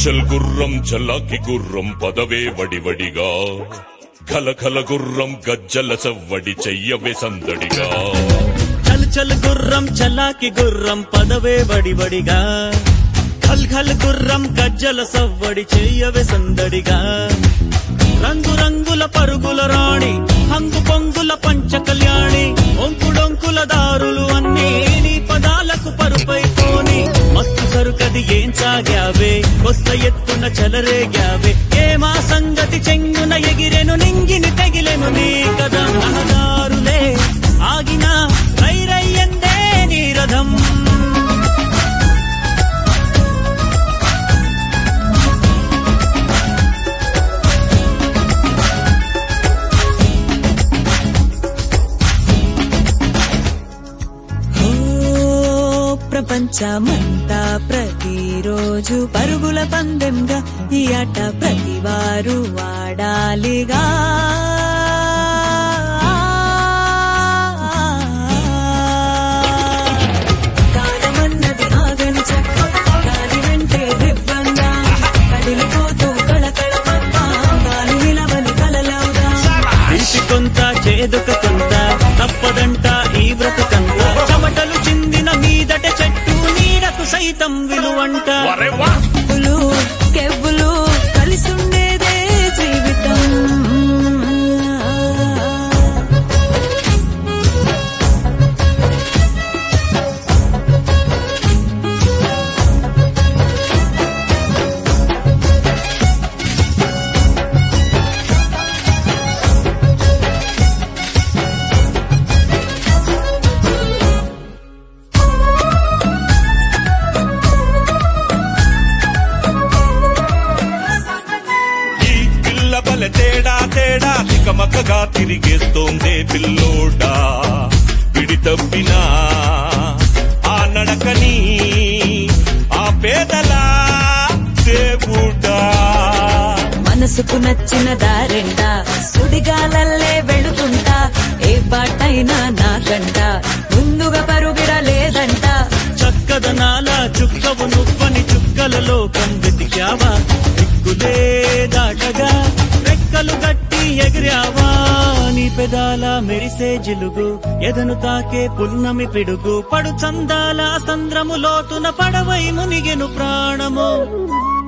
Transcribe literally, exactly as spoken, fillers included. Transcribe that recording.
చల్ గుర్రం చలాకి గుర్రం పదవే వడివడిగా ఖల ఖల గుర్రం గజ్జల సవ్వడి చెయ్యవే సందడిగా చల్ చల్ గుర్రం చలాకి గుర్రం పదవే వడివడిగా ఖల్ ఖల్ గుర్రం గజ్జల సవ్వడి చెయ్యవే సందడిగా రంగు రంగుల పరుగుల రాణి హంగు పొంగుల పంచ కళ్యాణి ఒంకుడొంకుల దారులు అన్నీ నీ పదాలకు పరుపైపోని మస్తు సరుకది ఏం సాగావే కొత్త ఎత్తున చలరేగావే ఏ మా సంగతి చెంగున ఎగిరెను నింగిని తెగిలెను నీ కదా రహదారులే ఆగిన రైరయ్యందే నీ రథం ప్రపంచమంతా ప్రతిరోజు పరుగుల పందెంగా ఈ ఆట ప్రతివారు ఆడాలిగా కాలమన్నది ఆగని చెక్క గాలి వెంటే దివ్వంగా కదిలిపోతూ కళకళమంతా గాలి నిలవని కలలవుగా తీసి కొంత చేదుక కొంత తప్పదంట ఈ బ్రతుకంతా చెమటలు చిందిన మీదట చెట్టు నీడకు సైతం విలువంట కెవ్వులు కెవ్వులు కలిసుండేదే జీవితం తేడా తేడా తికమకగా తిరిగేస్తోందే పిల్లోడా పిడి తప్పినా ఆ నడకని ఆ పేదలా దేవుడా మనసుకు నచ్చిన దారెంట సుడిగాలల్లే వెళుతుంటా ఏ బాటైనా నాకంట ముందుగా పరుగిడలేదంట చక్కదనాల చుక్కవు నువ్వని చుక్కల లోకం వెతికావా దిక్కులే దాటగా రెక్కలు గట్టి ఎగిరావా నీ పెదాల మెరిసే జిలుగు ఎదను తాకే పున్నమి పిడుగు పడు చందాల సంద్రము లోతున పడవై మునిగెను ప్రాణము